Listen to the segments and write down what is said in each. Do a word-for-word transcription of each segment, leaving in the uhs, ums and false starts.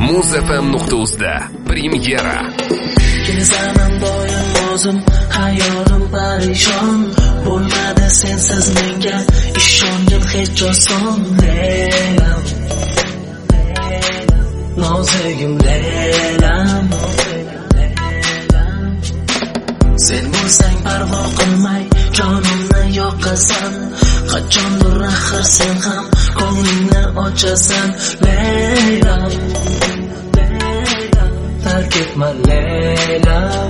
muz f m nuqta uz da premyera. Kezaman doim o'zim, hayolim parishon. Bo'lmadi sensiz menga ishongim hech oson. Leylam, nozigim leylam, sen bo'lsang parvo qilmay jonimni yoqasan. Qachondir axir sen ham ko'nglingni ochasan. Leylam, terk etma leylam,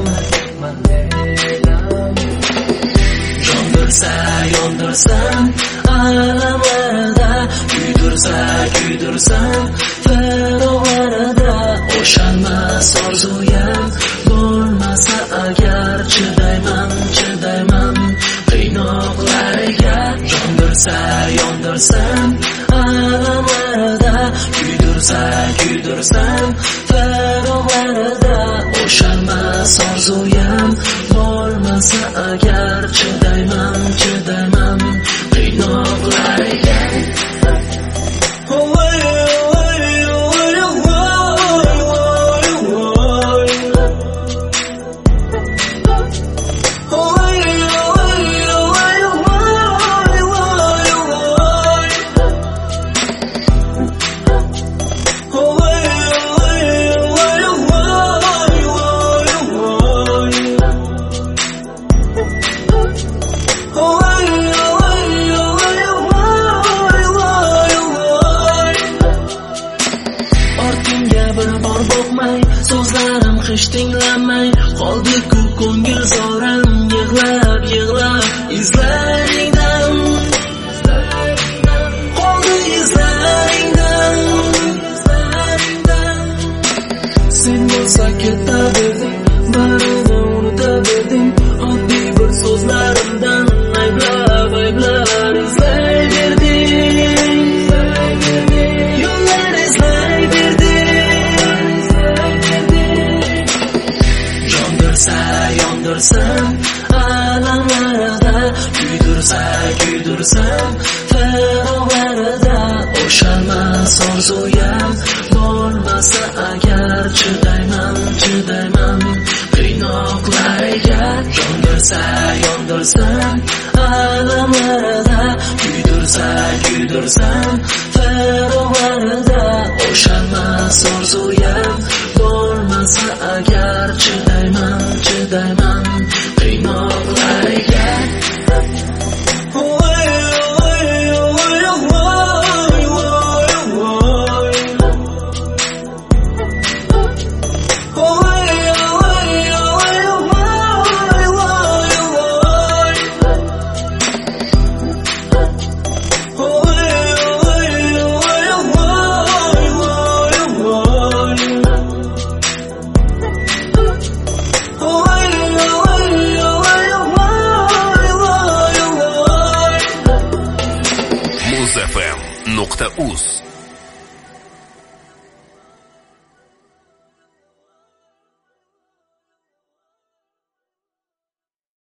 jon bersa yondirsan alamlarda, kuydirsa kuydirsan feroqlarida. O'shanmas orzuyam bo'lmasa agar, chidayman chidayman qiynoqlarga. Jon bersa yondirsan alamlarda, kuydirsa kuydirsan feroqlarida. O'shanmas orzuyam bo'lmasa agar, chidayman chidayman qiynoqlarga. So'zlarim hech tinglamay qoldi-ku ko'ngil zorim. Yig'lab yig'lab izlaringdan qoldi, izlaringdan. Sen bo'lsa ketaverding, barini unutaverding. Oddiy bir so'zlarimdan ayblab ayblab izlayverding. Yo'llar izlayverding. Yondirsan alamlarda, kuydirsa kuydirsan feroqlarida. O'shanmas orzuyam bo'lmasa agar, chidayman chidayman qiynoqlarga. Yondirsa yondirsan alamlarda, kuydirsa kuydirsan feroqlarida. O'shanmas orzuyam bo'lmasa agar, chidayman chidayman qiynoqlarga. muz f m nuqta uz